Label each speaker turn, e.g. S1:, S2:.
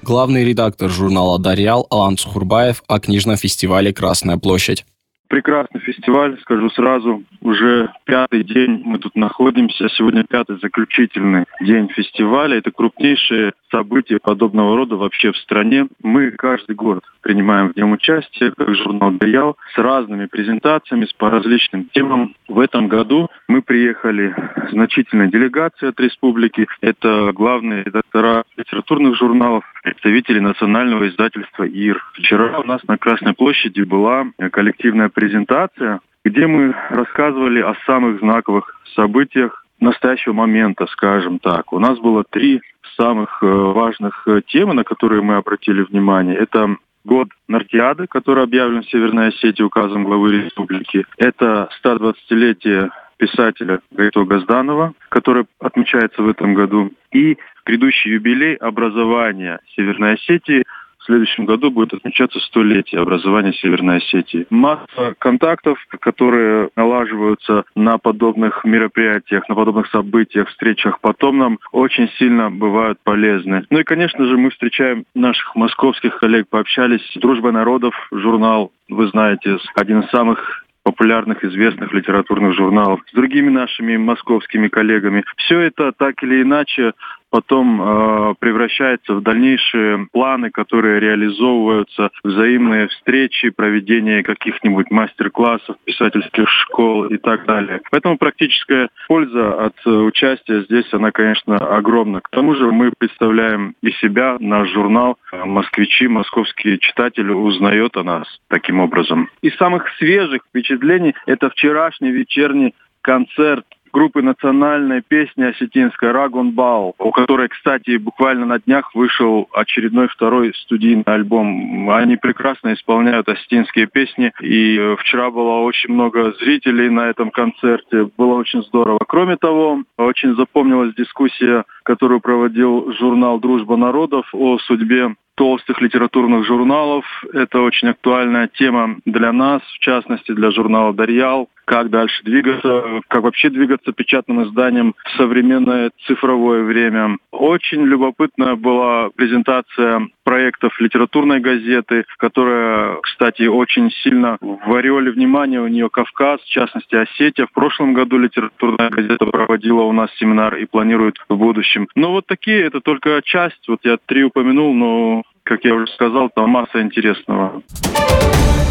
S1: Главный редактор журнала «Дарьял» Алан Цухурбаев о книжном фестивале «Красная площадь».
S2: Прекрасный фестиваль, скажу сразу, уже 5-й день мы тут находимся. Сегодня 5-й заключительный день фестиваля. Это крупнейшее событие подобного рода вообще в стране. Мы каждый год принимаем в нем участие, как журнал «Дарьял», с разными презентациями, по различным темам. В этом году мы приехали значительной делегацией от республики. Это главные редактора литературных журналов, представители национального издательства ИР. Вчера у нас на Красной площади была коллективная презентация, где мы рассказывали о самых знаковых событиях настоящего момента, скажем так. У нас было 3 самых важных темы, на которые мы обратили внимание. Это год Нартиады, который объявлен в Северной Осетии указом главы республики. Это 120-летие писателя Гайто Газданова, который отмечается в этом году. И грядущий юбилей образования Северной Осетии. В следующем году будет отмечаться 100-летие образования Северной Осетии. Масса контактов, которые налаживаются на подобных мероприятиях, на подобных событиях, встречах, потом нам очень сильно бывают полезны. Ну и, конечно же, мы встречаем наших московских коллег, пообщались. «Дружба народов», журнал, вы знаете, один из самых популярных, известных литературных журналов, с другими нашими московскими коллегами. Все это так или иначе потом превращается в дальнейшие планы, которые реализовываются, взаимные встречи, проведение каких-нибудь мастер-классов, писательских школ и так далее. Поэтому практическая польза от участия здесь, она, конечно, огромна. К тому же мы представляем и себя, наш журнал, москвичи, московские читатели узнают о нас таким образом. Из самых свежих впечатлений это вчерашний вечерний концерт группы национальной песни осетинской «Рагонбал», у которой, кстати, буквально на днях вышел очередной 2-й студийный альбом. Они прекрасно исполняют осетинские песни, и вчера было очень много зрителей на этом концерте. Было очень здорово. Кроме того, очень запомнилась дискуссия, которую проводил журнал «Дружба народов» о судьбе толстых литературных журналов. Это очень актуальная тема для нас, в частности, для журнала «Дарьял». Как дальше двигаться, как вообще двигаться печатным изданием в современное цифровое время. Очень любопытная была презентация проектов литературной газеты, которая, кстати, очень сильно в ореоле внимания у нее Кавказ, в частности Осетия. В прошлом году литературная газета проводила у нас семинар и планирует в будущем. Но вот такие, это только часть. Вот я 3 упомянул, но, как я уже сказал, там масса интересного.